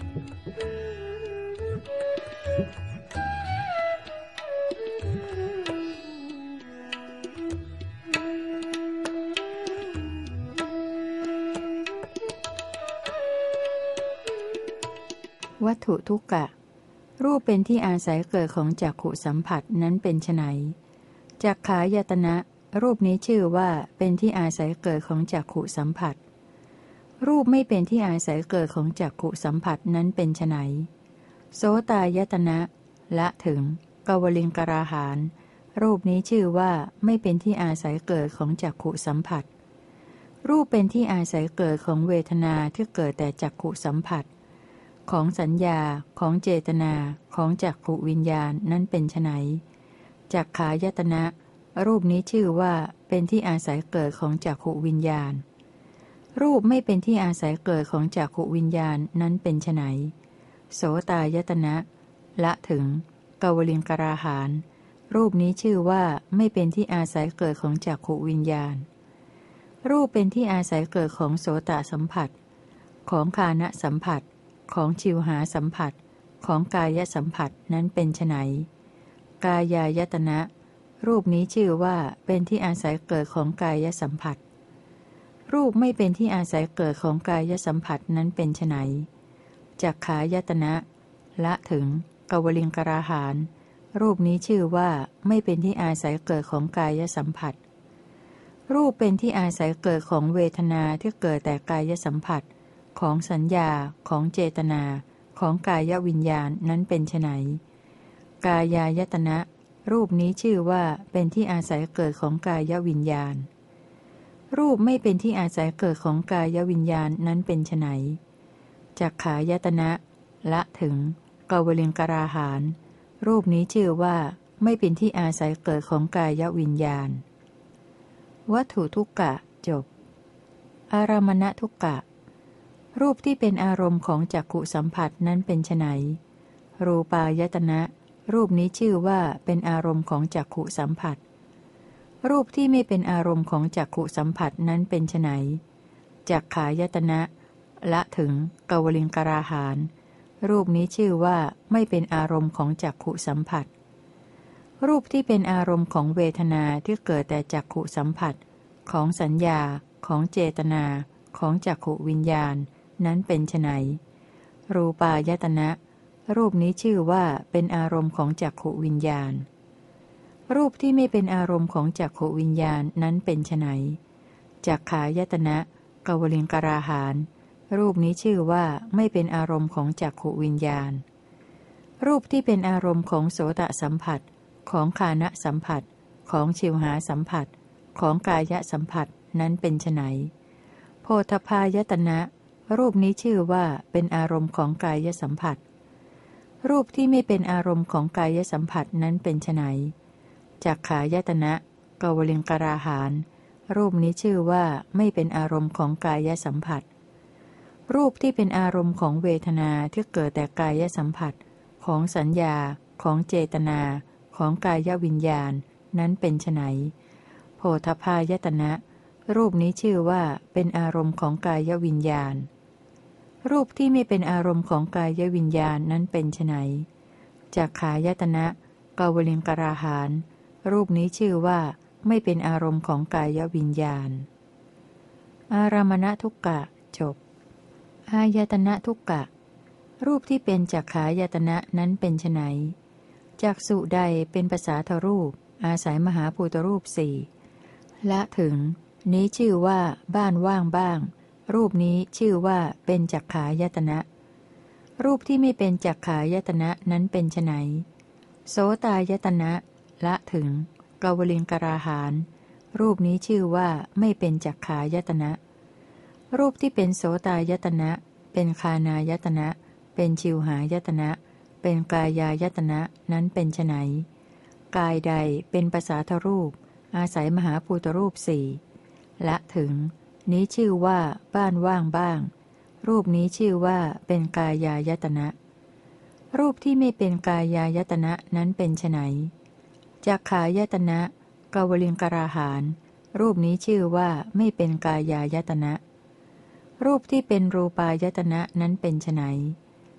วัตถุทุกกะรูปเป็นที่อาศัยเกิดของจักขุสัมผัสนั้นเป็นไฉนจักขายตนะรูปนี้ชื่อว่าเป็นที่อาศัยเกิดของจักขุสัมผัสรูปไม่เป็นที่อาศัยเกิดของจักขุสัมผัสนั้นเป็นไฉนโสตายตนะละถึงกวลิงกราหารรูปนี้ชื่อว่าไม่เป็นที่อาศัยเกิดของจักขุสัมผัสรูปเป็นที่อาศัยเกิดของเวทนาที่เกิดแต่จักขุสัมผัสของสัญญาของเจตนาของจักขุวิญญาณนั้นเป็นไฉนจักขายตนะรูปนี้ชื่อว่าเป็นที่อาศัยเกิดของจักขุวิญญาณรูปไม่เป็นที่อาศัยเกิดของจักขุวิญญาณนั้นเป็นไฉนโสตายตนะละถึงกวลิงกราหารรูปนี้ชื่อว่าไม่เป็นที่อาศัยเกิดของจักขุวิญญาณรูปเป็นที่อาศัยเกิดของโสตสัมผัสของฆานะสัมผัสของชิวหาสัมผัสของกายสัมผัสนั้นเป็นไฉนกายายตนะรูปนี้ชื่อว่าเป็นที่อาศัยเกิดของกายสัมผัสรูปไม่เป็นที่อาศัยเกิดของกายสัมผัสนั้นเป็นไฉนจักขายตนะละถึงกวลิงกราหารรูปนี้ชื่อว่าไม่เป็นที่อาศัยเกิดของกายสัมผัสรูปเป็นที่อาศัยเกิดของเวทนาที่เกิดแต่กายสัมผัสของสัญญาของเจตนาของกายวิญญาณนั้นเป็นไฉนกายายตนะรูปนี้ชื่อว่าเป็นที่อาศัยเกิดของกายวิญญาณรูปไม่เป็นที่อาศัยเกิดของกายวิญญาณนั้นเป็นไฉนจักขายตนะละถึงกวลิงกราหารรูปนี้ชื่อว่าไม่เป็นที่อาศัยเกิดของกายวิญญาณวัตถุทุกกะจบอารามณทุกกะรูปที่เป็นอารมณ์ของจักขุสัมผัสนั้นเป็นไฉนรูปายตนะรูปนี้ชื่อว่าเป็นอารมณ์ของจักขุสัมผัสรูปที่ไม่เป็นอารมณ์ของจักขุสัมผัสนั้นเป็นไฉนจักขายตนะละถึงกวลิงกราหารรูปนี้ชื่อว่าไม่เป็นอารมณ์ของจักขุสัมผัสรูปที่เป็นอารมณ์ของเวทนาที่เกิดแต่จักขุสัมผัสของสัญญาของเจตนาของจักขุวิญญาณนั้นเป็นไฉนรูปายตนะรูปนี้ชื่อว่าเป็นอารมณ์ของจักขุวิญญาณรูปที่ไม่เป็นอารมณ์ของจักขุวิญญาณนั้นเป็นไฉนจักขายตนะกวลิงกราหารรูปนี้ชื่อว่าไม่เป็นอารมณ์ของจักขุวิญญาณรูปที่เป็นอารมณ์ของโสตสัมผัสของฆานะสัมผัสของชิวหาสัมผัสของกายสัมผัสนั้นเป็นไฉนโพธพายตนะรูปนี้ชื่อว่าเป็นอารมณ์ของกายสัมผัสรูปที่ไม่เป็นอารมณ์ของกายสัมผัสนั้นเป็นไฉนจักขายตนะกวลิงกราหารรูปนี้ชื่อว่าไม่เป็นอารมณ์ของกายสัมผัสรูปที่เป็นอารมณ์ของเวทนาที่เกิดแต่กายสัมผัสของสัญญาของเจตนาของกายวิญญาณนั้นเป็นไฉนโพธพายตนะรูปนี้ชื่อว่าเป็นอารมณ์ของกายวิญญาณรูปที่ไม่เป็นอารมณ์ของกายวิญญาณนั้นเป็นไฉนจักขายตนะกวลิงกราหารรูปนี้ชื่อว่าไม่เป็นอารมณ์ของกายวิญญาณอารามณทุกกะจบอายตนะทุกกะรูปที่เป็นจักขายตนะนั้นเป็นไฉนจักษุใดเป็นภาษาทรูปอาศัยมหาภูตรูปสี่ละถึงนี้ชื่อว่าบ้านว่างบ้างรูปนี้ชื่อว่าเป็นจักขายตนะรูปที่ไม่เป็นจักขายตนะนั้นเป็นไฉนโสตายตนะละถึงกวลิงกราหารรูปนี้ชื่อว่าไม่เป็นจักขายตนะรูปที่เป็นโสตายตนะเป็นฆานายตนะเป็นชิวหายตนะเป็นกายายตนะนั้นเป็นไฉนกายใดเป็นภาษาทรูปอาศัยมหาภูตรูปสี่ละถึงนี้ชื่อว่าบ้านว่างบ้างรูปนี้ชื่อว่าเป็นกายายตนะรูปที่ไม่เป็นกายายตนะนั้นเป็นไฉนจักขายตนะกวลิงกราหารรูปนี้ชื่อว่าไม่เป็นกายายตนะรูปที่เป็นรูปายตนะนั้นเป็นไฉน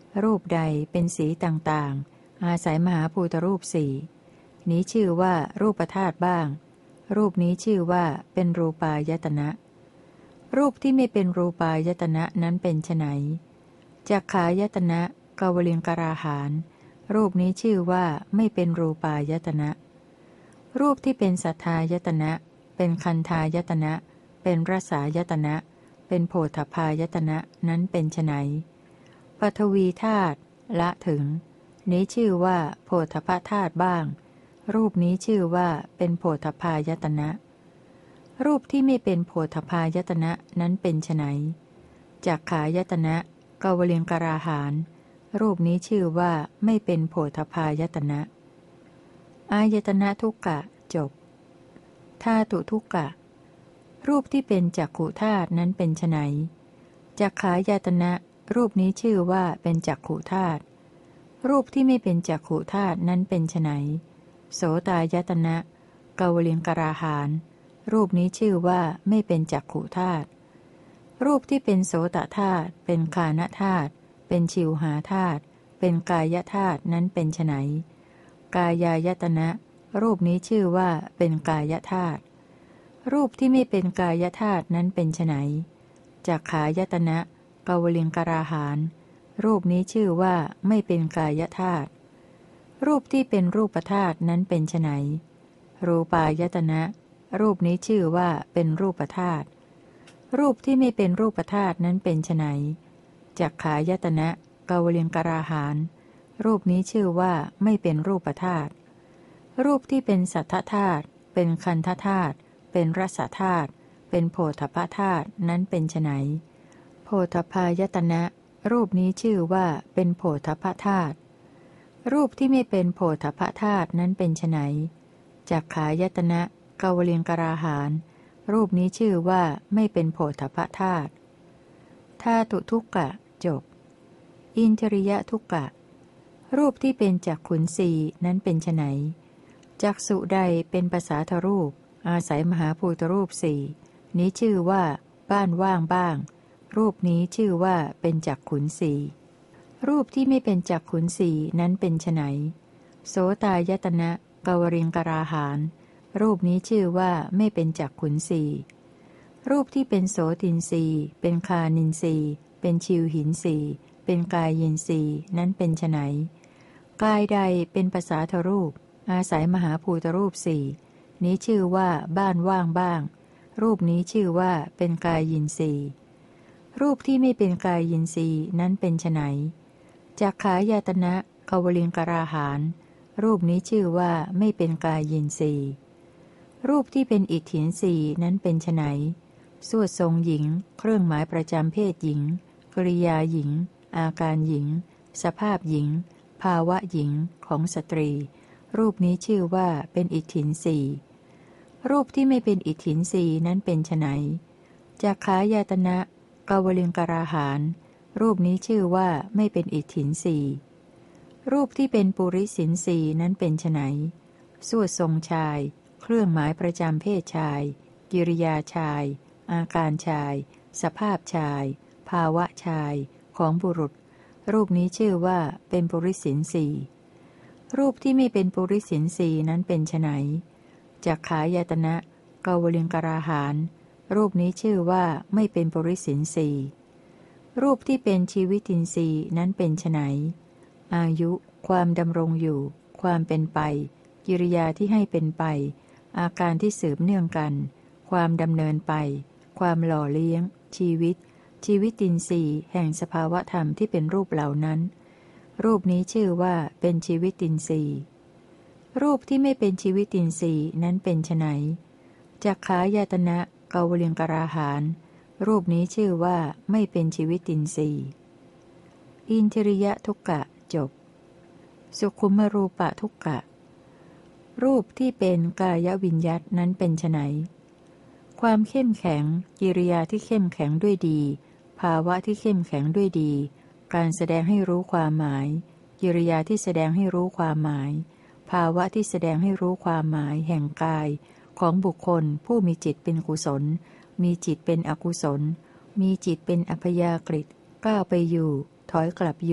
รูปใดเป็นสีต่างๆอาศัยมหาภูตรูปสี่นี้ชื่อว่ารูปธาตุบ้างรูปนี้ชื่อว่าเป็นรูปายตนะรูปที่ไม่เป็นรูปายตนะนั้นเป็นไฉนจักขายตนะกวลิงกราหารรูปนี้ชื่อว่าไม่เป็นรูปายตนะรูปที่เป็นสัทธายตนะเป็นคันธายตนะเป็นรสายตนะเป็นโผฏฐัพพายตนะนั้นเป็นไฉนปฐวีธาตุละถึงนี้ชื่อว่าโผฏฐัพพธาตุบ้างรูปนี้ชื่อว่าเป็นโผฏฐัพพายตนะรูปที่ไม่เป็นโผฏฐัพพายตนะนั้นเป็นไฉนจักขายตนะกวลิงกราหารรูปนี้ชื่อว่าไม่เป็นโผฏฐัพพายตนะอายตนะทุกกะจบธาตุทุกกะรูปที่เป็นจักขุธาตุนั้นเป็นไฉนจักขายตนะรูปนี้ชื่อว่าเป็นจักขุธาตุรูปที่ไม่เป็นจักขุธาตุนั้นเป็นไฉนโสตายตนะกวลิงกราหารรูปนี้ชื่อว่าไม่เป็นจักขุธาตุรูปที่เป็นโสตธาตุเป็นฆานธาตุเป็นชิวหาธาตุเป็นกายธาตุนั้นเป็นไฉนกายายตนะรูปนี้ชื่อว่าเป็นกายธาตุรูปที่ไม่เป็นกายธาตุนั้นเป็นไฉนจักขายตนะกวลิงกราหารรูปนี้ชื่อว่าไม่เป็นกายธาตุรูปที่เป็นรูปธาตุนั้นเป็นไฉนรูปายตนะรูปนี้ชื่อว่าเป็นรูปธาตุรูปที่ไม่เป็นรูปธาตุนั้นเป็นไฉนจักขายตนะกวลิงกราหารรูปนี้ชื่อว่าไม่เป็นรูปธาตุรูปที่เป็นสัทธธาตุเป็นคันธธาตุเป็นรสธาตุเป็นโผฏฐัพพธาตุนั้นเป็นไฉนโผฏฐัพพายตนะรูปนี้ชื่อว่าเป็นโผฏฐัพพธาตุรูปที่ไม่เป็นโผฏฐัพพธาตุนั้นเป็นไฉนจักขายตนะกวลิงกราหารรูปนี้ชื่อว่าไม่เป็นโผฏฐัพพธาตุธาตุทุกกะจบอินทริยทุกกะรูปที่เป็นจักขุนสีนั้นเป็นไฉนจักษุใดเป็นภาษาทรูปอาศัยมหาภูตรูปสี่นี้ชื่อว่าบ้านว่างบ้างรูปนี้ชื่อว่าเป็นจักขุนสีรูปที่ไม่เป็นจักขุนสีนั้นเป็นไฉนโสตายตนะกวลิงกราหารรูปนี้ชื่อว่าไม่เป็นจักขุนสีรูปที่เป็นโสตินสีเป็นคานินสีเป็นชิวหินสีเป็นกายยินสีนั้นเป็นไฉนกายใดเป็นภาษาทรูปอาศัยมหาภูตรูปสี่นี้ชื่อว่าบ้านว่างบ้างรูปนี้ชื่อว่าเป็นกายยินสีรูปที่ไม่เป็นกายยินสีนั้นเป็นไฉนจักขายตนะกวลิงกราหารรูปนี้ชื่อว่าไม่เป็นกายยินสีรูปที่เป็นอิทธินสีนั้นเป็นไฉนสวดทรงหญิงเครื่องหมายประจำเพศหญิงกริยาหญิงอาการหญิงสภาพหญิงภาวะหญิงของสตรีรูปนี้ชื่อว่าเป็นอิทธินสีรูปที่ไม่เป็นอิทธินสีนั้นเป็นไฉนจักขายตนะกวลิงกราหารรูปนี้ชื่อว่าไม่เป็นอิทธินสีรูปที่เป็นปุริสินสีนั้นเป็นไฉนสวดทรงชายเครื่องหมายประจำเพศชายกิริยาชายอาการชายสภาพชายภาวะชายของบุรุษรูปนี้ชื่อว่าเป็นปุริสินสีรูปที่ไม่เป็นปุริสินสีนั้นเป็นไฉนจักขายตนะกวลิงกราหารรูปนี้ชื่อว่าไม่เป็นปุริสินสีรูปที่เป็นชีวิตินทรีย์นั้นเป็นไฉนอายุความดำรงอยู่ความเป็นไปกิริยาที่ให้เป็นไปอาการที่สืบเนื่องกันความดำเนินไปความหล่อเลี้ยงชีวิตชีวิตินทรีย์แห่งสภาวธรรมที่เป็นรูปเหล่านั้นรูปนี้ชื่อว่าเป็นชีวิตินทรีย์รูปที่ไม่เป็นชีวิตินทรีย์นั้นเป็นไฉนจักขายตนะกวลิงกราหารรูปนี้ชื่อว่าไม่เป็นชีวิตินทรีย์อินทริยทุกกะจบสุขุมรูปะทุกกะรูปที่เป็นกายวิญญัตนั้นเป็นไฉนความเข้มแข็งกิริยาที่เข้มแข็งด้วยดีภาวะที่เข้มแข็งด้วยดีการแสดงให้รู้ความหมายกิริยาที่แสดงให้รู้ความหมายภาวะที่แสดงให้รู้ความหมายแห่งกายของบุคคลผู้มีจิตเป็นกุศลมีจิตเป็นอกุศลมีจิตเป็นอัพยากฤิก้าวไปอยู่ถอยกลับอยู่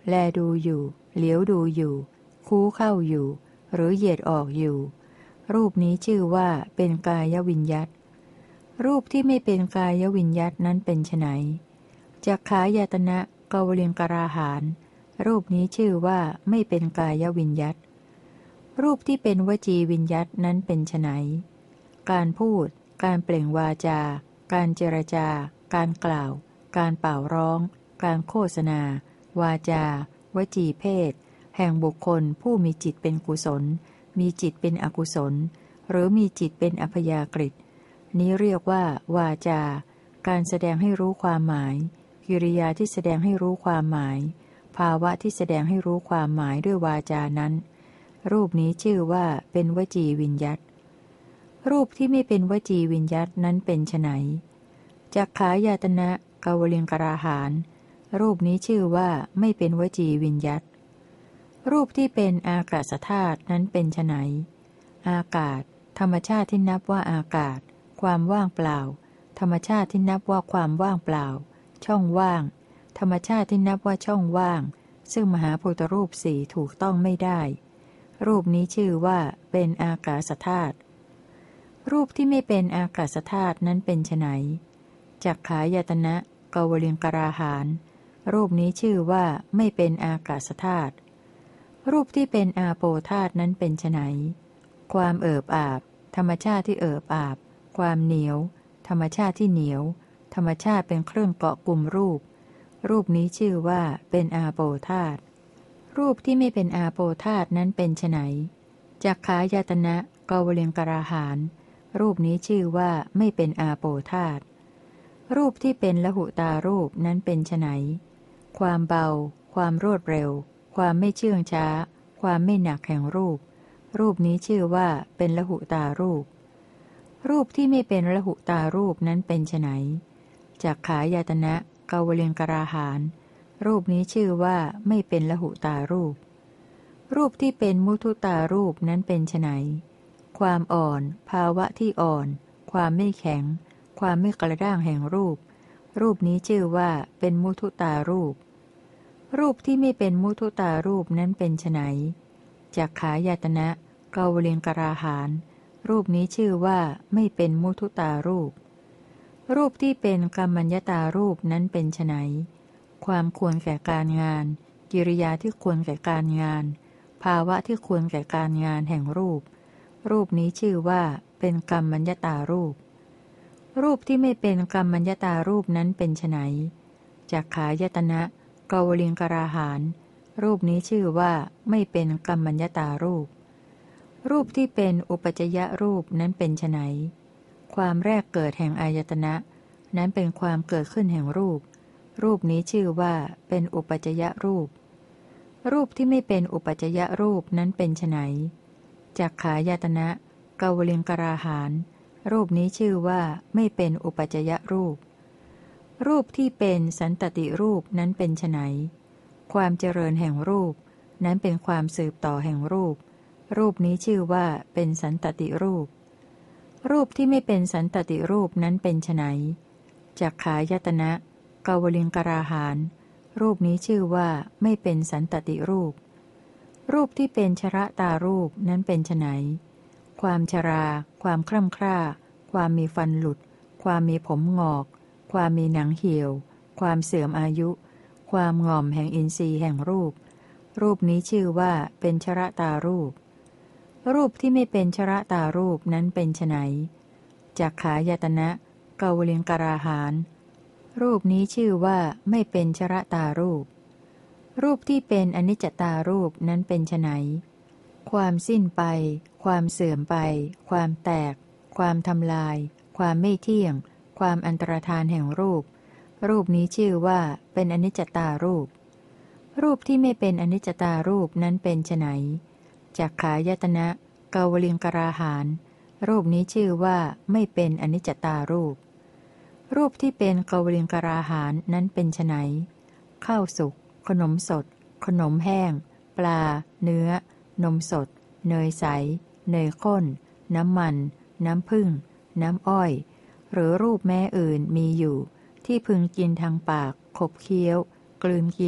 แลดูอยู่เหลียวดูอยู่คู้เข้าอยู่หรือเหยียดออกอยู่รูปนี้ชื่อว่าเป็นกายวิญญัตรูปที่ไม่เป็นกายวิญญัตนั้นเป็นไฉนจักขายตนะกวลิงกราหารรูปนี้ชื่อว่าไม่เป็นกายวิญญัตรูปที่เป็นวจีวิญญัตนั้นเป็นไฉนการพูดการเปล่งวาจาการเจรจาการกล่าวการเป่าร้องการโฆษณาวาจาวจีเพศแห่งบุคคลผู้มีจิตเป็นกุศลมีจิตเป็นอกุศลหรือมีจิตเป็นอัพยากฤินี้เรียกว่าวาจาการแสดงให้รู้ความหมายกิริยาที่แสดงให้รู้ความหมายภาวะที่แสดงให้รู้ความหมายด้วยวาจานั้นรูปนี้ชื่อว่าเป็นวจีวิญญัตรูปที่ไม่เป็นวจีวิญญัตนั้นเป็นไฉนจักขายตนะกวลิงกราหารรูปนี้ชื่อว่าไม่เป็นวจีวิญญัตรูปที่เป็นอากาศธาตุนั้นเป็นไฉนอากาศธรรมชาติที่นับว่าอากาศความว่างเปล่าธรรมชาติที่นับว่าความว่างเปล่าช่องว่างธรรมชาติที่นับว่าช่องว่างซึ่งมหาภูตรูปสี่ถูกต้องไม่ได้รูปนี้ชื่อว่าเป็นอากาศธาตุรูปที่ไม่เป็นอากาศธาตุนั้นเป็นไฉนจักขายตนะกวลิงกราหารรูปนี้ชื่อว่าไม่เป็นอากาศธาตุรูปที่เป็นอาโปธาตุนั้นเป็นไฉนความเอิบอาบธรรมชาติที่เอิบอาบความเหนียวธรรมชาติที่เหนียวธรรมชาติเป็นเครื่องเกาะกลุ่มรูปรูปนี้ชื่อว่าเป็นอาโปธาตุรูปที่ไม่เป็นอาโปธาตุนั้นเป็นไฉนจักขายตนะกวลิงกราหารรูปนี้ชื่อว่าไม่เป็นอาโปธาตุรูปที่เป็นละหุตารูปนั้นเป็นไฉนความเบาความรวดเร็วความไม่เชื่องช้าความไม่หนักแห่งรูปรูปนี้ชื่อว่าเป็นละหุตารูปรูปที่ไม่เป็นละหุตารูปนั้นเป็นไฉนจักขายตนะกวลิงกราหารรูปนี้ชื่อว่าไม่เป็นละหุตารูปรูปที่เป็นมุทุตารูปนั้นเป็นไฉนความอ่อนภาวะที่อ่อนความไม่แข็งความไม่กระด้างแห่งรูปรูปนี้ชื่อว่าเป็นมุทุตารูปรูปที่ไม่เป็นมุทุตารูปนั้นเป็นไฉนจักขายตนะกวลิงกราหารรูปนี้ชื่อว่าไม่เป็นมุทุตารูปรูปที่เป็นกัมมัญญตารูปนั้นเป็นไฉนความควรแก่การงานกิริยาที่ควรแก่การงานภาวะที่ควรแก่การงานแห่งรูปรูปนี้ชื่อว่าเป็นกัมมัญญตารูปรูปที่ไม่เป็นกัมมัญญตารูปนั้นเป็นไฉนจักขายตนะกวลิงกราหารรูปนี้ชื่อว่าไม่เป็นกัมมัญญตารูปรูปที่เป็นอุปจยรูปนั้นเป็นไฉนความแรกเกิดแห่งอายตนะนั้นเป็นความเกิดขึ้นแห่งรูปรูปนี้ชื่อว่าเป็นอุปจยรูปรูปที่ไม่เป็นอุปจยรูปนั้นเป็นไฉนจักขายตนะกวลิงกราหารรูปนี้ชื่อว่าไม่เป็นอุปจยรูปรูปที่เป็นสันตติรูปนั้นเป็นไฉนความเจริญแห่งรูปนั้นเป็นความสืบต่อแห่งรูปรูปนี้ชื่อว่าเป็นสันตติรูปรูปที่ไม่เป็นสันตติรูปนั้นเป็นไฉนจักขายตนะกวลิงกราหารรูปนี้ชื่อว่าไม่เป็นสันตติรูปรูปที่เป็นชราตารูปนั้นเป็นไฉนความชราความคร่ำคร่าความมีฟันหลุดความมีผมงอกความมีหนังเหี่ยวความเสื่อมอายุความง่อมแห่งอินทรีย์แห่งรูปรูปนี้ชื่อว่าเป็นชราตารูปรูปที่ไม่เป็นชราตารูปนั้นเป็นไฉนจักขายตนะกวลิงกราหารรูปนี้ชื่อว่าไม่เป็นชราตารูปรูปที่เป็นอนิจจตารูปนั้นเป็นไฉนความสิ้นไปความเสื่อมไปความแตกความทำลายความไม่เที่ยงความอันตรธานแห่งรูปรูปนี้ชื่อว่าเป็นอนิจจตารูปรูปที่ไม่เป็นอนิจจตารูปนั้นเป็นไฉนจักขายตนะกวลิงกราหารรูปนี้ชื่อว่าไม่เป็นอนิจจตารูปรูปที่เป็นกวลิงกราหารนั้นเป็นไฉนข้าวสุกขนมสดขนมแห้งปลาเนื้อนมสดเนยใสเนยข้นน้ำมันน้ำผึ้งน้ำอ้อยหรือรูปแม้อื่นมีอยู่ที่พึงกินทางปากขบเคี้ยวกลืนกิน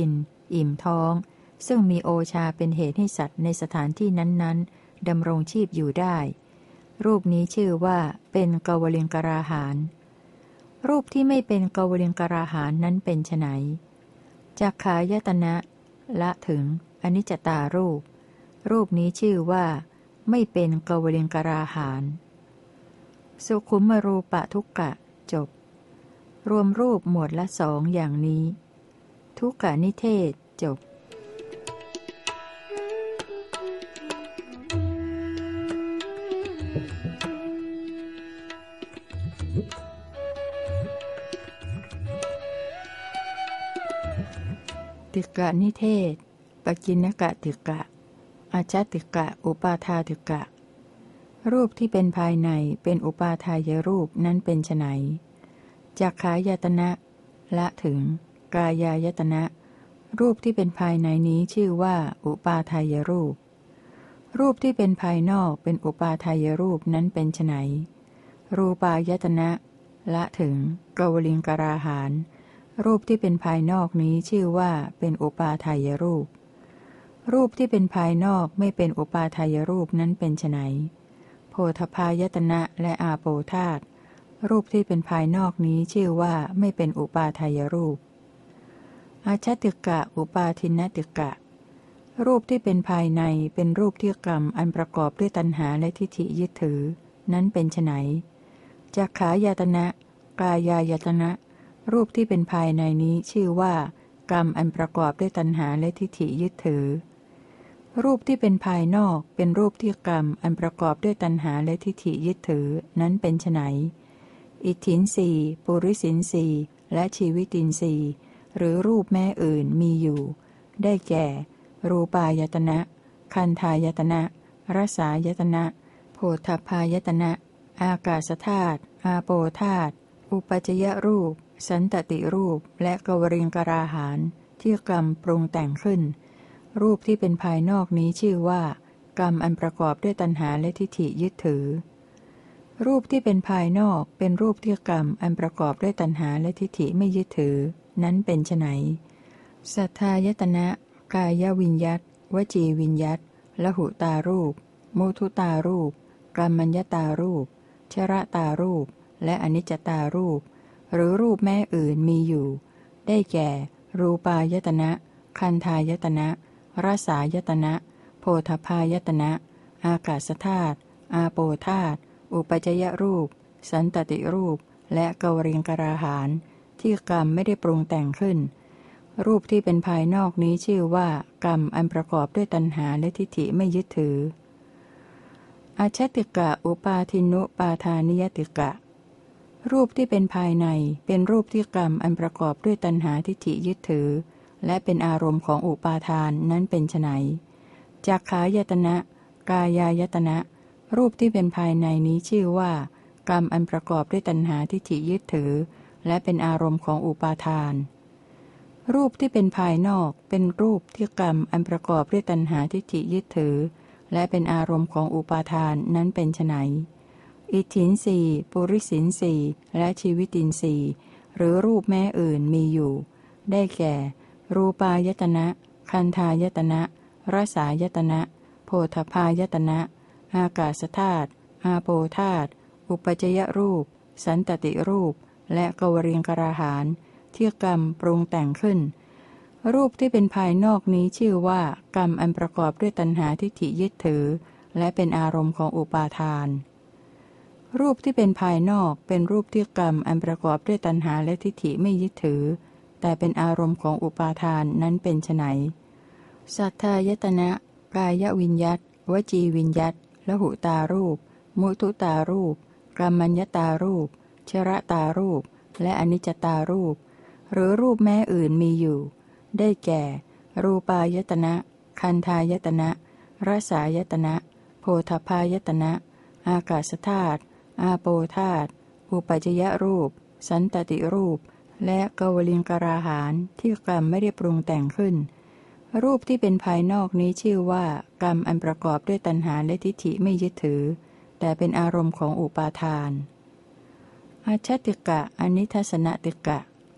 อิ่มท้องซึ่งมีโอชาเป็นเหตุให้สัตว์ในสถานที่นั้นๆดำรงชีพอยู่ได้รูปนี้ชื่อว่าเป็นกวลิงกราหารรูปที่ไม่เป็นกวลิงกราหารนั้นเป็นไฉนจักขายตนะละถึงอนิจจตารูปรูปนี้ชื่อว่าไม่เป็นกวลิงกราหารสุขุมรูปะทุกกะจบรวมรูปหมวดละสองอย่างนี้ทุกกะนิเทศจบติกะนิเทศปกิณกะติกะอาชติกะอุปาทาติกะรูปที่เป็นภายในเป็นอุปาทายรูปนั้นเป็นไฉนจักขายตนะละถึงกายายตนะรูปที่เป็นภายในนี้ชื่อว่าอุปาทายรูปรูปที่เป็นภายนอกเป็นอุปาทายรูปนั้นเป็นไฉนรูปายตนะละถึงกวลิงกราหารรูปที่เป็นภายนอกนี้ชื่อว่าเป็นอุปาทายรูปรูปที่เป็นภายนอกไม่เป็นอุปาทายรูปนั้นเป็นไฉนโพธพายตนะและอาโปธาตุรูปที่เป็นภายนอกนี้ชื่อว่าไม่เป็นอุปาทายรูปอาชติกะอุปาทินติกะรูปที่เป็นภายในเป็นรูปที่กรรมอันประกอบด้วยตัณหาและทิฏฐิยึดถือนั้นเป็นไฉนจักขายตนะกายายตนะรูปที่เป็นภายในนี้ชื่อว่ากรรมอันประกอบด้วยตัณหาและทิฏฐิยึดถือรูปที่เป็นภายนอกเป็นรูปที่กรรมอันประกอบด้วยตัณหาและทิฏฐิยึดถือนั้นเป็นไฉนอิทธินสีปุริสินสีและชีวิตินสีหรือรูปแม่อื่นมีอยู่ได้แก่รูปายตนะคันธายตนะรสายตนะโผฏฐัพพายตนะอากาศธาตุอาโปธาตุอุปจยรูปสันตติรูปและกวริงกราหารที่กรรมปรุงแต่งขึ้นรูปที่เป็นภายนอกนี้ชื่อว่ากรรมอันประกอบด้วยตัณหาและทิฏฐิยึดถือรูปที่เป็นภายนอกเป็นรูปที่กรรมอันประกอบด้วยตัณหาและทิฏฐิไม่ยึดถือนั้นเป็นไฉนสัทธายตนะกายวิญญัตวจีวิญญัตละหุตารูปมุทุตารูปกัมมัญญตารูปชรตารูปและอนิจจตารูปหรือรูปแม่อื่นมีอยู่ได้แก่รูปายตนะคันธายตนะรสายตนะโพธพายตนะอากาศธาตุอาโปธาตุอุปจยรูปสันตติรูปและกวริงกราหารที่กรรมไม่ได้ปรุงแต่งขึ้นรูปที่เป็นภายนอกนี้ชื่อว่ากรรมอันประกอบด้วยตัณหาและทิฏฐิไม่ยึดถืออาชติกะอุปาทินุปาทานิยติกะรูปที่เป็นภายในเป็นรูปที่กรรมอันประกอบด้วยตัณหาทิฏฐิยึดถือและเป็นอารมณ์ของอุปาทานนั้นเป็นไฉนจักขายตนะกายายตนะรูปที่เป็นภายในนี้ชื่อว่ากรรมอันประกอบด้วยตัณหาทิฏฐิยึดถือและเป็นอารมณ์ของอุปาทานรูปที่เป็นภายนอกเป็นรูปที่กรรมอันประกอบด้วยตัณหาทิฏฐิยึดถือและเป็นอารมณ์ของอุปาทานนั้นเป็นไฉนอิทธินสีปุริสินสีและชีวิตินสีหรือรูปแม่อื่นมีอยู่ได้แก่รูปายตนะคันธายตนะรสายตนะโพธพายตนะอากาศธาตุอาโปธาตุอุปจยรูปสันตติรูปและกวริงกราหารที่กรรมปรุงแต่งขึ้นรูปที่เป็นภายนอกนี้ชื่อว่ากรรมอันประกอบด้วยตัณหาทิฏฐิยึดถือและเป็นอารมณ์ของอุปาทานรูปที่เป็นภายนอกเป็นรูปที่กรรมอันประกอบด้วยตัณหาและทิฏฐิไม่ยึดถือแต่เป็นอารมณ์ของอุปาทานนั้นเป็นไฉนสัทธายตนะกายวิญญัตวจีวิญญัตละหุตารูปมุทุตารูปกัมมัญญตารูปชรตารูปและอนิจจตารูปหรือรูปแม่อื่นมีอยู่ได้แก่รูปายตนะคันธายตนะรสายตนะโพธพายตนะอากาศธาตุอาโปธาตุอุปจยรูปสันตติรูปและกวลิงกราหารที่กรรมไม่ได้ปรุงแต่งขึ้นรูปที่เป็นภายนอกนี้ชื่อว่ากรรมอันประกอบด้วยตัณหาและทิฏฐิไม่ยึดถือแต่เป็นอารมณ์ของอุปาทานอาชติกะอนิทัสสนติกะ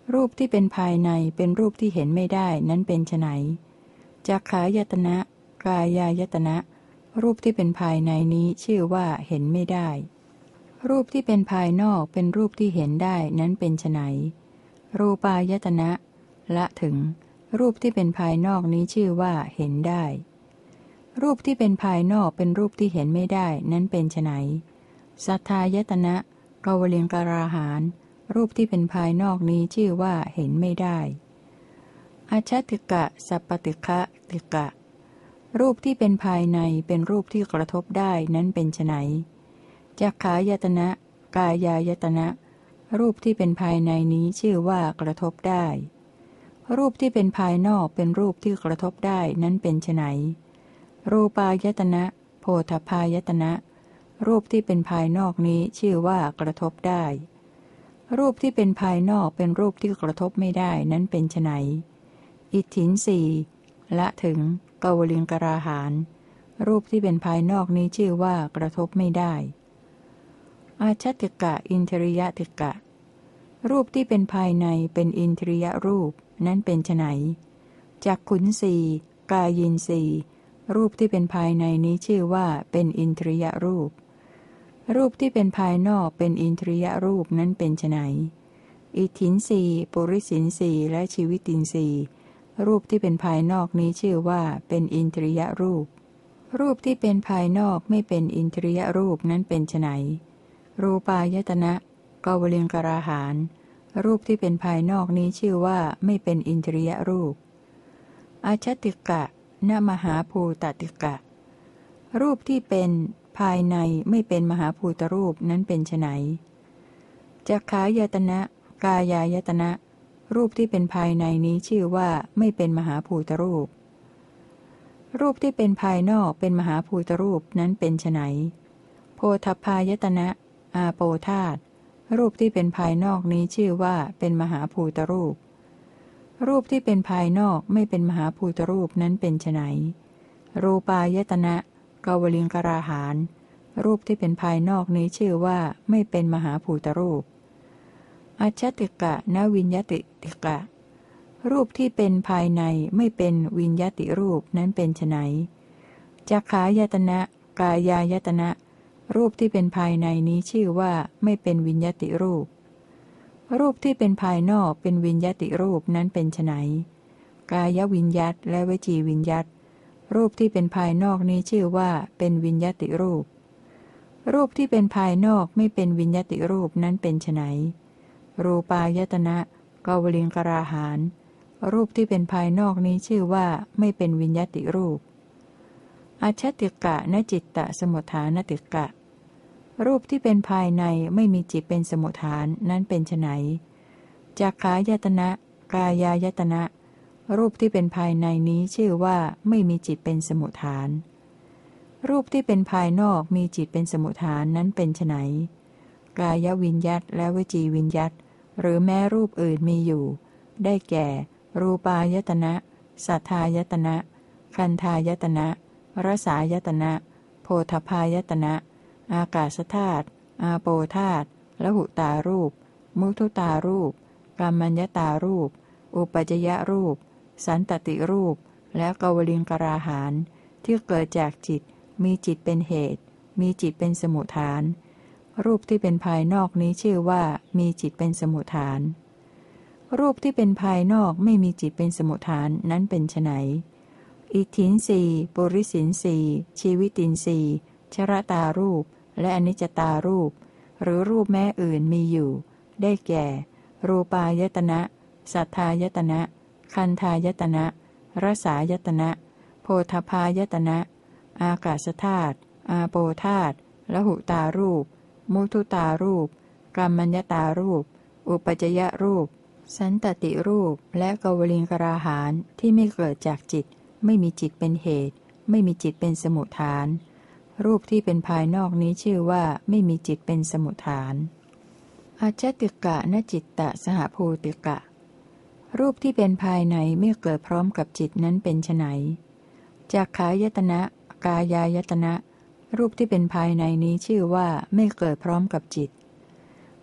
รูปที่เป็นภายในเป็นรูปที่เห็นไม่ได้นั้นเป็นไฉนจักขายตนะกายายตนะรูปที่เป็นภายในนี้ชื่อว่าเห็นไม่ได้รูปที่เป็นภายนอกเป็นรูปที่เห็นได้นั้นเป็นไฉนรูปายตนะละถึงรูปที่เป็นภายนอกนี้ชื่อว่าเห็นได้รูปที่เป็นภายนอกเป็นรูปที่เห็นไม่ได้นั้นเป็นไฉนสัทธายตนะกวลิงการาหารรูปที่เป็นภายนอกนี้ชื่อว่าเห็นไม่ได้อชติกะสัปปติคะติกะรูปที่เป็นภายในเป็นรูปที่กระทบได้นั้นเป็นไฉนจักขายตนะกายายตนะรูปที่เป็นภายในนี้ชื่อว่ากระทบได้รูปที่เป็นภายนอกเป็นรูปที่กระทบได้นั้นเป็นไฉนรูปายตนะโพธพายตนะรูปที่เป็นภายนอกนี้ชื่อว่ากระทบได้รูปที่เป็นภายนอกเป็นรูปที่กระทบไม่ได้นั้นเป็นไฉนอิทธินสีละถึงกวลิงกราหารรูปที่เป็นภายนอกนี้ชื่อว่ากระทบไม่ได้อาชติกะอินทริยติกะรูปที่เป็นภายในเป็นอินทริยรูปนั้นเป็นไฉนจักขุนสีกายินสีรูปที่เป็นภายในนี้ชื่อว่าเป็นอินทริยรูปรูปที่เป็นภายนอกเป็นอินทริยรูปนั้นเป็นไฉนอิทธินสีปุริสินสีและชีวิตินสีรูปที่เป็นภายนอกนี้ชื่อว่าเป็นอินทริยรูปรูปที่เป็นภายนอกไม่เป็นอินทริยรูปนั้นเป็นไฉนรูปายตนะกวลิงกราหารรูปที่เป็นภายนอกนี้ชื่อว่าไม่เป็นอินทริยรูปอชติกะนมหาภูตติกะรูปที่เป็นภายในไม่เป็นมหาภูตรูปนั้นเป็นไฉนจักขายตนะกายายตนะรูปที่เป็นภายในนี้ชื่อว่าไม่เป็นมหาภูตรูปรูปที่เป็นภายนอกเป็นมหาภูตรูปนั้นเป็นไฉนโพธพายตนะอาโปธาตุรูปที่เป็นภายนอกนี้ชื่อว่าเป็นมหาภูตรูปรูปที่เป็นภายนอกไม่เป็นมหาภูตรูปนั้นเป็นไฉนรูปายตนะกวลิงกราหารรูปที่เป็นภายนอกนี้ชื่อว่าไม่เป็นมหาภูตรูปอชติกะนวิญญติติกะรูปที่เป็นภายในไม่เป็นวิญญติรูปนั้นเป็นไฉนจักขายตนะกายายตนะรูปที่เป็นภายในนี้ชื่อว่าไม่เป็นวิญญติรูปรูปที่เป็นภายนอกเป็นวิญญติรูปนั้นเป็นไฉนกายวิญญัตและวจีวิญญัตรูปที่เป็นภายนอกนี้ชื่อว่าเป็นวิญญติรูปรูปที่เป็นภายนอกไม่เป็นวิญญติรูปนั้นเป็นไฉนรูปายตนะกวลิงกราหารรูปที่เป็นภายนอกนี้ชื่อว่าไม่เป็นวิญญติรูปอชติกะนจิตตสมุทฐานติกะรูปที่เป็นภายในไม่มีจิตเป็นสมุทฐานนั้นเป็นไฉนจักขายตนะกายายตนะรูปที่เป็นภายในนี้ชื่อว่าไม่มีจิตเป็นสมุทฐานรูปที่เป็นภายนอกมีจิตเป็นสมุทฐานนั้นเป็นไฉนกายวิญญัตและวจีวิญญัตหรือแม้รูปอื่นมีอยู่ได้แก่รูปายตนะสัทธายตนะคันธายตนะรสายตนะโพธพายตนะอากาศธาตุอาโปธาตุละหุตารูปมุทุตารูปกัมมัญญตารูปอุปจยรูปสันตติรูปและกวลิงกราหารที่เกิดจากจิตมีจิตเป็นเหตุมีจิตเป็นสมุทฐานรูปที่เป็นภายนอกนี้ชื่อว่ามีจิตเป็นสมุทฐานรูปที่เป็นภายนอกไม่มีจิตเป็นสมุทฐานนั้นเป็นไฉนอิทธินสีปุริสินสีชีวิตินสีชรตารูปและอนิจจตารูปหรือรูปแม้อื่นมีอยู่ได้แก่รูปายตนะสัทธายตนะคันธายตนะรสายตนะโพธพายตนะอากาศธาตุอาโปธาตุละหุตารูปมุทุตารูปกัมมัญญตารูปอุปจยรูปสันตติรูปและกวลิงกราหารที่ไม่เกิดจากจิตไม่มีจิตเป็นเหตุไม่มีจิตเป็นสมุทฐานรูปที่เป็นภายนอกนี้ชื่อว่าไม่มีจิตเป็นสมุทฐานอชติกะนจิตตสหภูติกะรูปที่เป็นภายในไม่เกิดพร้อมกับจิตนั้นเป็นไฉนจักขายตนะกายายตนะรูปที่เป็นภายในนี้ชื่อว่าไม่เกิดพร้อมกับจิต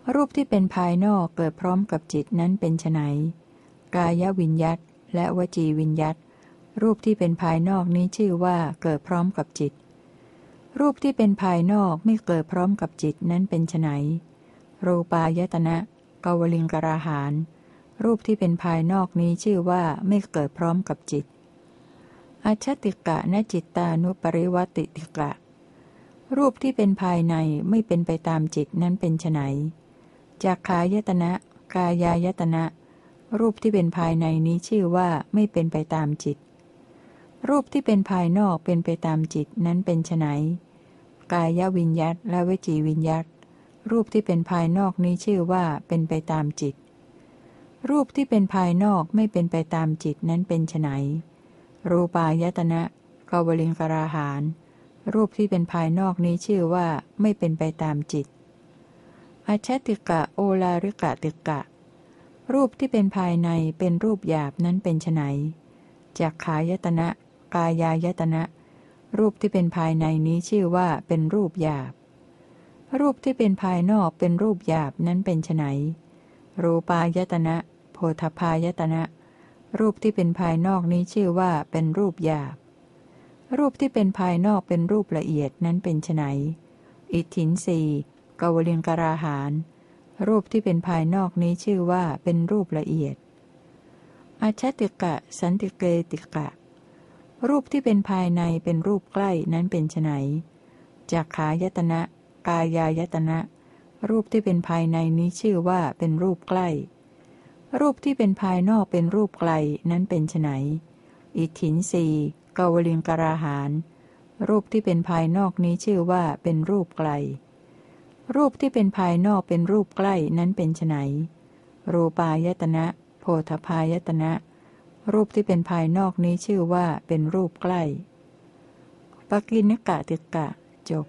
รูปที่เป็นภายนอกเกิดพร้อมกับจิตนั้นเป็นไฉนกายวิญญัตและวจีวิญญัตรูปที่เป็นภายนอกนี้ชื่อว่าเกิดพร้อมกับจิตรูปที่เป็นภายนอกไม่เกิดพร้อมกับจิตนั้นเป็นไฉนรูปายตนะกวลิงกราหารรูปที่เป็นภายนอกนี้ชื่อว่าไม่เกิดพร้อมกับจิตอัจฉติกะนจิตตานุปริวัติติกะรูปที่เป็นภายในไม่เป็นไปตามจิตนั้นเป็นไฉนจักขายตนะกายายตนะรูปที่เป็นภายในนี้ชื่อว่าไม่เป็นไปตามจิตรูปที่เป็นภายนอกเป็นไปตามจิตนั้นเป็นไฉนกายวิญญัตและวจีวิญญัตรูปที่เป็นภายนอกนี้ชื่อว่าเป็นไปตามจิตรูปที่เป็นภายนอกไม่เป็นไปตามจิตนั้นเป็นไฉนรูปายตนะกวลิงกราหารรูปที่เป็นภายนอกนี้ชื่อว่าไม่เป็นไปตามจิตอัจฉติกะโอลาริกะติกะรูปที่เป็นภายในเป็นรูปหยาบนั้นเป็นไฉนจักขายตนะกายายตนะรูปที่เป็นภายในนี้ชื่อว่าเป็นรูปหยาบรูปที่เป็นภายนอกเป็นรูปหยาบนั้นเป็นไฉนรูปายตนะโพธพายตนะรูปที่เป็นภายนอกนี้ชื่อว่าเป็นรูปหยาบรูปที่เป็นภายนอกเป็นรูปละเอียดนั้นเป็นไฉนอิทธินสีกวลิงกราหารรูปที่เป็นภายนอกนี้ชื่อว่าเป็นรูปละเอียดอัจฉติกะสันติเกติกะรูปที่เป็นภายในเป็นรูปใกล้นั้นเป็นไฉนจักขายตนะกายายตนะรูปที่เป็นภายในนี้ชื่อว่าเป็นรูปใกล้รูปที่เป็นภายนอกเป็นรูปไกลนั้นเป็นไฉนอิทธินสีกวลิงกราหารรูปที่เป็นภายนอกนี้ชื่อว่าเป็นรูปไกลรูปที่เป็นภายนอกเป็นรูปใกล้นั้นเป็นไฉนรูปายตนะโพธพายตนะรูปที่เป็นภายนอกนี้ชื่อว่าเป็นรูปใกล้ปกิณกะติกะจบ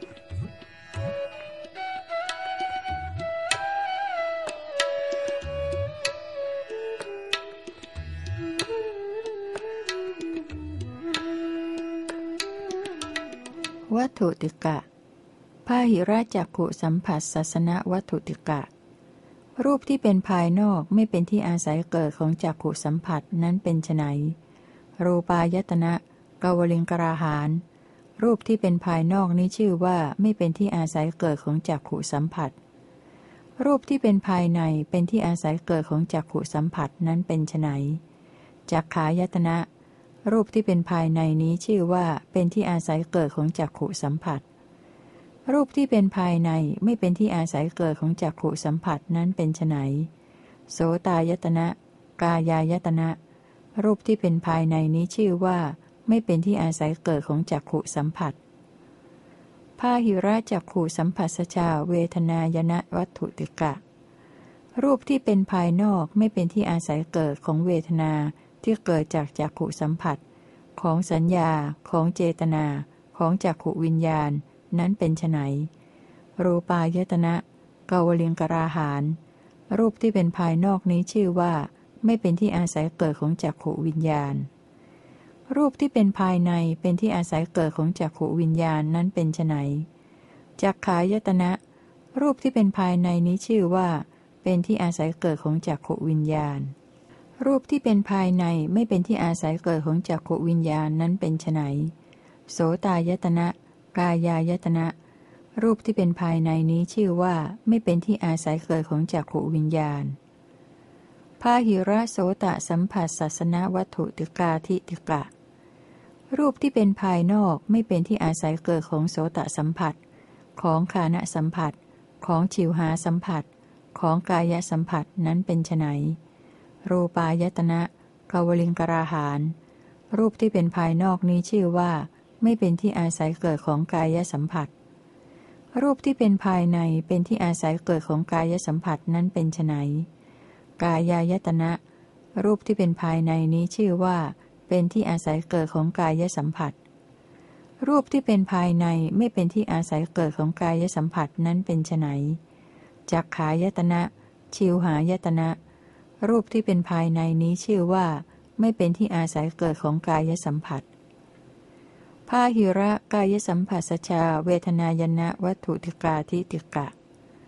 วัตถุติกะพาหิราจักขุสัมผัสสัสนวัตถุติกะรูปที่เป็นภายนอกไม่เป็นที่อาศัยเกิดของจักขุสัมผัสนั้นเป็นไฉนรูปายตนะกวลิงกราหารรูปที่เป็นภายนอกนี้ชื่อว่าไม่เป็นที่อาศัยเกิดของจักขุสัมผัสรูปที่เป็นภายในเป็นที่อาศัยเกิดของจักขุสัมผัสนั้นเป็นไฉนจักขายตนะรูปที่เป็นภายในนี้ชื่อว่าเป็นที่อาศัยเกิดของจักขุสัมผัสรูปที่เป็นภายในไม่เป็นที่อาศัยเกิดของจักขุสัมผัสนั้นเป็นไฉนโสตายตนะกายายตนะรูปที่เป็นภายในนี้ชื่อว่าไม่เป็นที่อาศัยเกิดของจักขุสัมผัสพาหิราจักขุสัมผัสสชาเวทนายนะวัตถุติกะรูปที่เป็นภายนอกไม่เป็นที่อาศัยเกิดของเวทนาที่เกิดจากจักขุสัมผัสของสัญญาของเจตนาของจักขุวิญญาณนั้นเป็นไฉนรูปายตนะกวลิงกราหารรูปที่เป็นภายนอกนี้ชื่อว่าไม่เป็นที่อาศัยเกิดของจักขุวิญญาณรูปที่เป็นภายในเป็นที่อาศัยเกิดของจักขุวิญญาณนั้นเป็นไฉนจักขายตนะรูปที่เป็นภายในนี้ชื่อว่าเป็นที่อาศัยเกิดของจักขุวิญญาณรูปที่เป็นภายในไม่เป็นที่อาศัยเกิดของจักขุวิญญาณนั้นเป็นไฉนโสตายตนะกายายตนะรูปที่เป็นภายในนี้ชื่อว่าไม่เป็นที่อาศัยเกิดของจักขุวิญญาณพาหิระโสตสัมผัสสัสนวัตถุติกาทิติกะรูปที่เป็นภายนอกไม่เป็นที่อาศัยเกิดของโสตสัมผัสของฆานสัมผัสของชิวหาสัมผัสของกายสัมผัสนั้นเป็นไฉนรูปายตนะกวลิงกราหารรูปที่เป็นภายนอกนี้ชื่อว่าไม่เป็นที่อาศัยเกิดของกายสัมผัสรูปที่เป็นภายในเป็นที่อาศัยเกิดของกายสัมผัสนั้นเป็นไฉนกายายตนะรูปที่เป็นภายในนี้ชื่อว่าเป็นที่อาศัยเกิดของกายสัมผัสรูปที่เป็นภายในไม่เป็นที่อาศัยเกิดของกายสัมผัสนั้นเป็นไฉนจักขายตนะชิวหายตนะรูปที่เป็นภายในนี้ชื่อว่าไม่เป็นที่อาศัยเกิดของกายสัมผัสพาหิระกายสัมผัสสชาเวทนายนะวัตถุติกาทิติกะ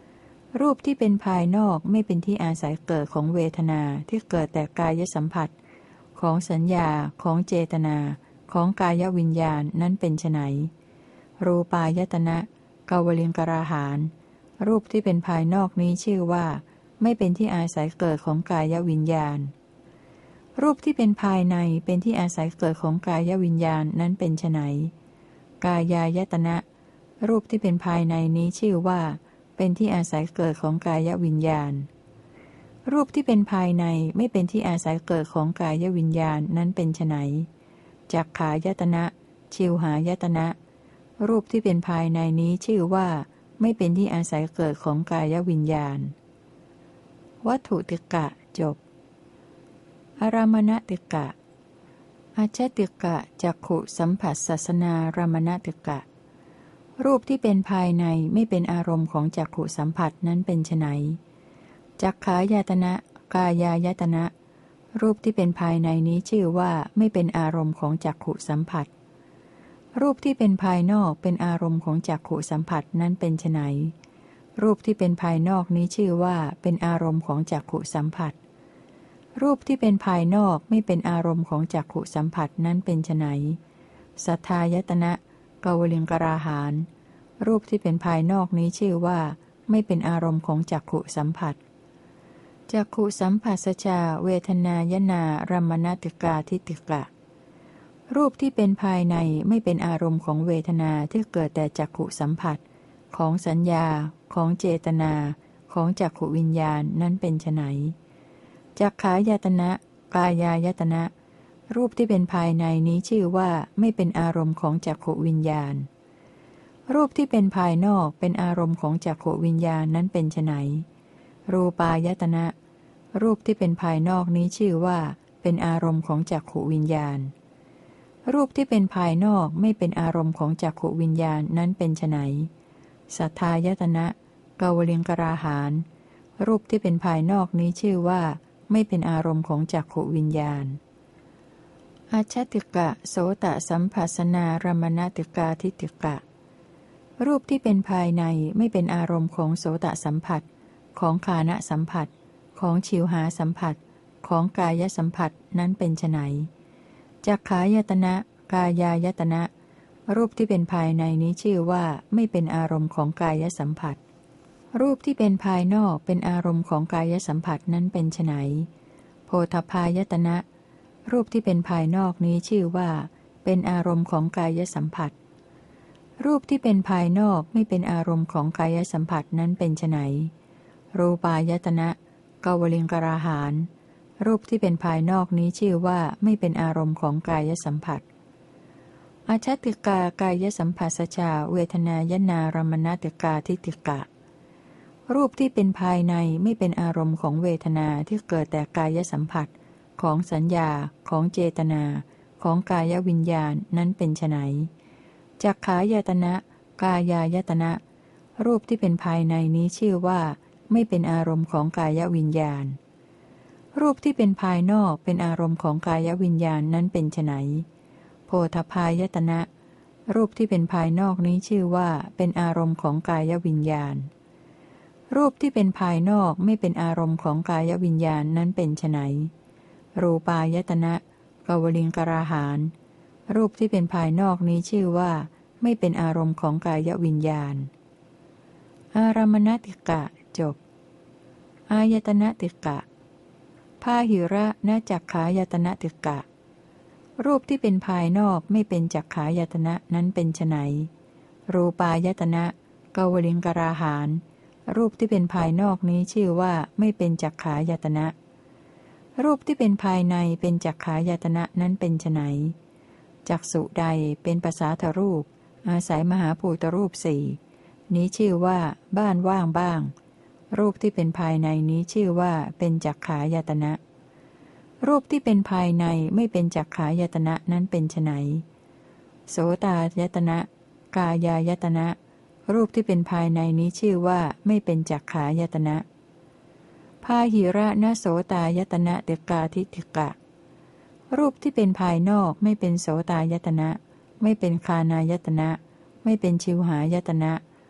รูปที่เป็นภายนอกไม่เป็นที่อาศัยเกิดของเวทนาที่เกิดแต่กายสัมผัสของสัญญาของเจตนาของกายวิญญาณนั้นเป็นไฉนรูปายตนะกาวลิงกราหารรูปที่เป็นภายนอกนี้ชื่อว่าไม่เป็นที่อาศัยเกิดของกายวิญญาณรูปที่เป็นภายในเป็นที่อาศัยเกิดของกายวิญญาณนั้นเป็นไฉนกายายตนะรูปที่เป็นภายในนี้ชื่อว่าเป็นที่อาศัยเกิดของกายวิญญาณรูปที่เป็นภายในไม่เป็นที่อาศัยเกิดของกายวิญญาณนั้นเป็นไฉนจักขายตนะชิวหายตนะรูปที่เป็นภายในนี้ชื่อว่าไม่เป็นที่อาศัยเกิดของกายวิญญาณวัตถุติกะจบอารามณติกะอาชติกะจักขุสัมผัสสัสนารามณติกะรูปที่เป็นภายในไม่เป็นอารมณ์ของจักขุสัมผัสนั้นเป็นไฉนจักขายตนะกายายตนะรูปที่เป็นภายในนี้ชื่อว่าไม่เป็นอารมณ์ของจักขุสัมผัสรูปที่เป็นภายนอกเป็นอารมณ์ของจักขุสัมผัสนั้นเป็นไฉนรูปที่เป็นภายนอกนี้ชื่อว่าเป็นอารมณ์ของจักขุสัมผัสรูปที่เป็นภายนอกไม่เป็นอารมณ์ของจักขุสัมผัสนั้นเป็นไฉนสัทธายตนะกาวลิงกราหารรูปที่เป็นภายนอกนี้ชื่อว่าไม่เป็นอารมณ์ของจักขุสัมผัสจักขุสัมผัสชาเวทนายนารมณติกาทิฏฐิกะรูปที่เป็นภายในไม่เป็นอารมณ์ของเวทนาที่เกิดแต่จักขุสัมผัสของสัญญาของเจตนาของจักขุวิญญาณนั้นเป็นไฉนจักขายตนะกายายตนะรูปที่เป็นภายในนี้ชื่อว่าไม่เป็นอารมณ์ของจักขุวิญญาณรูปที่เป็นภายนอกเป็นอารมณ์ของจักขุวิญญาณนั้นเป็นไฉนรูปายตนะรูปที่เป็นภายนอกนี้ชื่อว่าเป็นอารมณ์ของจักขุวิญญาณรูปที่เป็นภายนอกไม่เป็นอารมณ์ของจักขุวิญญาณนั้นเป็นไฉนสัทธายตนะกาวลิงกราหารรูปที่เป็นภายนอกนี้ชื่อว่าไม่เป็นอารมณ์ของจักขุวิญญาณอาชติกะโสตสัมผัสนารมณติกาทิฏฐิกะรูปที่เป็นภายในไม่เป็นอารมณ์ของโสตสัมผัสของฆานะสัมผัสของชิวหาสัมผัสของกายสัมผัสนั้นเป็นไฉนจักขายตนะกายายตนะรูปที่เป็นภายในนี้ชื่อว่าไม่เป็นอารมณ์ของกายสัมผัสรูปที่เป็นภายนอกเป็นอารมณ์ของกายสัมผัสนั้นเป็นไฉนโพธพายตนะรูปที่เป็นภายนอกนี้ชื่อว่าเป็นอารมณ์ของกายสัมผัสรูปที่เป็นภายนอกไม่เป็นอารมณ์ของกายสัมผัสนั้นเป็นไฉนรูปายตนะกาวลิงกราหารรูปที่เป็นภายนอกนี้ชื่อว่าไม่เป็นอารมณ์ของกายสัมผัสอาชติกากายสัมผัสชาเวทนายนารมณติกาทิฏฐิกะรูปที่เป็นภายในไม่เป็นอารมณ์ของเวทนาที่เกิดแต่กายสัมผัสของสัญญาของเจตนาของกายวิญญาณนั้นเป็นไฉนจักขายตนะกายายตนะรูปที่เป็นภายในนี้ชื่อว่าไม่เป็นอารมณ์ของกายวิญญาณรูปที่เป็นภายนอกเป็นอารมณ์ของกายวิญญาณนั้นเป็นไฉนโพธพายตนะรูปที่เป็นภายนอกนี้ชื่อว่าเป็นอารมณ์ของกายวิญญาณรูปที่เป็นภายนอกไม่เป็นอารมณ์ของกายวิญญาณนั้นเป็นไฉนรูปายตนะกาวลิงกราหารรูปที่เป็นภายนอกนี้ชื่อว่าไม่เป็นอารมณ์ของกายวิญญาณอารามณติกะจบอายตนะติกะพาหิระณจักขายตนะติกะรูปที่เป็นภายนอกไม่เป็นจักขายตนะนั้นเป็นไฉนรูปายตนะกาวลิงกราหารรูปที่เป็นภายนอกนี้ชื่อว่าไม่เป็นจักขายตนะรูปที่เป็นภายในเป็นจักขายตนะนั้นเป็นไฉนจักษุใดเป็นปัสสาทรูปอาศัยมหาภูตรูปสี่นี้ชื่อว่าบ้านว่างบ้างรูปที่เป็นภายในนี้ชื่อว่าเป็นจักขายตนะรูปที่เป็นภายในไม่เป็นจักขายตนะนั้นเป็นไฉนโสตายตนะกายายตนะรูปที่เป็นภายในนี้ชื่อว่าไม่เป็นจักขายตนะพาหิระณโสตายตนะติกาทิฏฐิกะรูปที่เป็นภายนอกไม่เป็นโสตายตนะไม่เป็นคานายตนะไม่เป็นชิวหายตนะ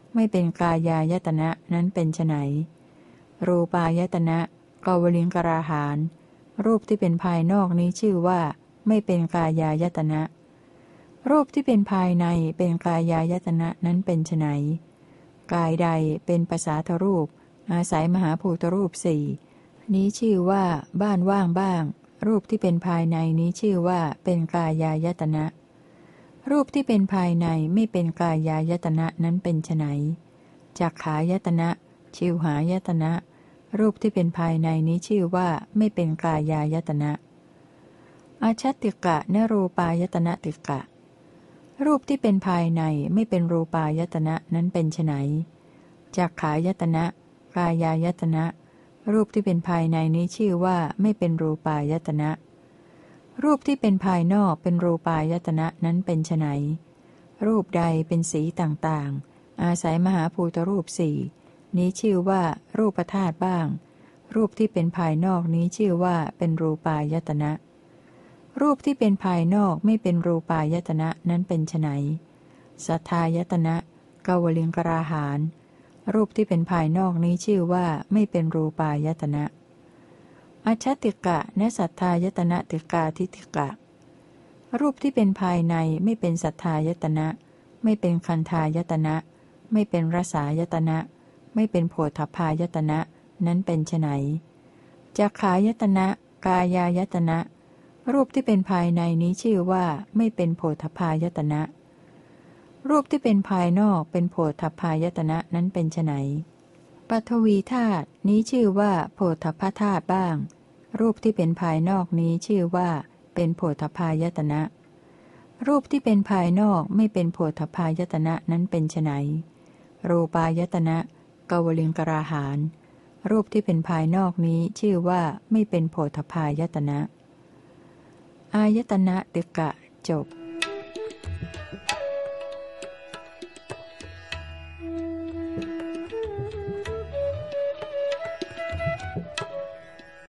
ไม่เป็นกายายตนะนั้นเป็นไฉนรูปายตนะกวลิงกราหารรูปที่เป็นภายนอกนี้ชื่อว่าไม่เป็นกายายตนะรูปที่เป็นภายในเป็นกายายตนะนั้นเป็นไฉนกายใดเป็นภาษาทรูปอาศัยมหาภูตรูปสี่นี้ชื่อว่าบ้านว่างบ้างรูปที่เป็นภายในนี้ชื่อว่าเป็นกายายตนะรูปที่เป็นภายในไม่เป็นกายายตนะนั้นเป็นไฉนจักขายตนะชิวหายตนะรูปที่เป็นภายในนี้ชื่อว่าไม่เป็นกายายตนะอาชัตติกะนรูปายตนะติกะรูปที่เป็นภายในไม่เป็นรูปายตนะนั้นเป็นไฉนจักขายตนะกายายตนะรูปที่เป็นภายในนี้ชื่อว่าไม่เป็นรูปายตนะรูปที่เป็นภายนอกเป็นรูปายตนะนั้นเป็นไฉนรูปใดเป็นสีต่างๆอาศัยมหาภูตรูปสี่นี้ชื่อว่ารูปธาตุบ้างรูปที่เป็นภายนอกนี้ชื่อว่าเป็นรูปายตนะรูปที่เป็นภายนอกไม่เป็นรูปายตนะนั้นเป็นไฉนสัทธายตนะกวลิงกราหารรูปที่เป็นภายนอกนี้ชื่อว่าไม่เป็นรูปายตนะอชัตติกะนสัทธายตนะติกาทิติกะรูปที่เป็นภายในไม่เป็นสัทธายตนะไม่เป็นคันธายตนะไม่เป็นรสายตนะไม่เป็นโผฏฐัพพายตนะนั้นเป็นไฉนจักขายตนะกายายตนะรูปที่เป็นภายในนี้ชื่อว่าไม่เป็นโผฏฐัพพายตนะรูปที่เป็นภายนอกเป็นโผฏฐัพพายตนะนั้นเป็นไฉนปฐวีธาตุนี้ชื่อว่าโผฏฐัพพธาตุบ้างรูปที่เป็นภายนอกนี้ชื่อว่าเป็นโผฏฐัพพายตนะรูปที่เป็นภายนอกไม่เป็นโผฏฐัพพายตนะนั้นเป็นไฉนรูปายตนะกวลิงกราหารรูปที่เป็นภายนอกนี้ชื่อว่าไม่เป็นโผฏฐัพพายตนะอายตนะติกะจบ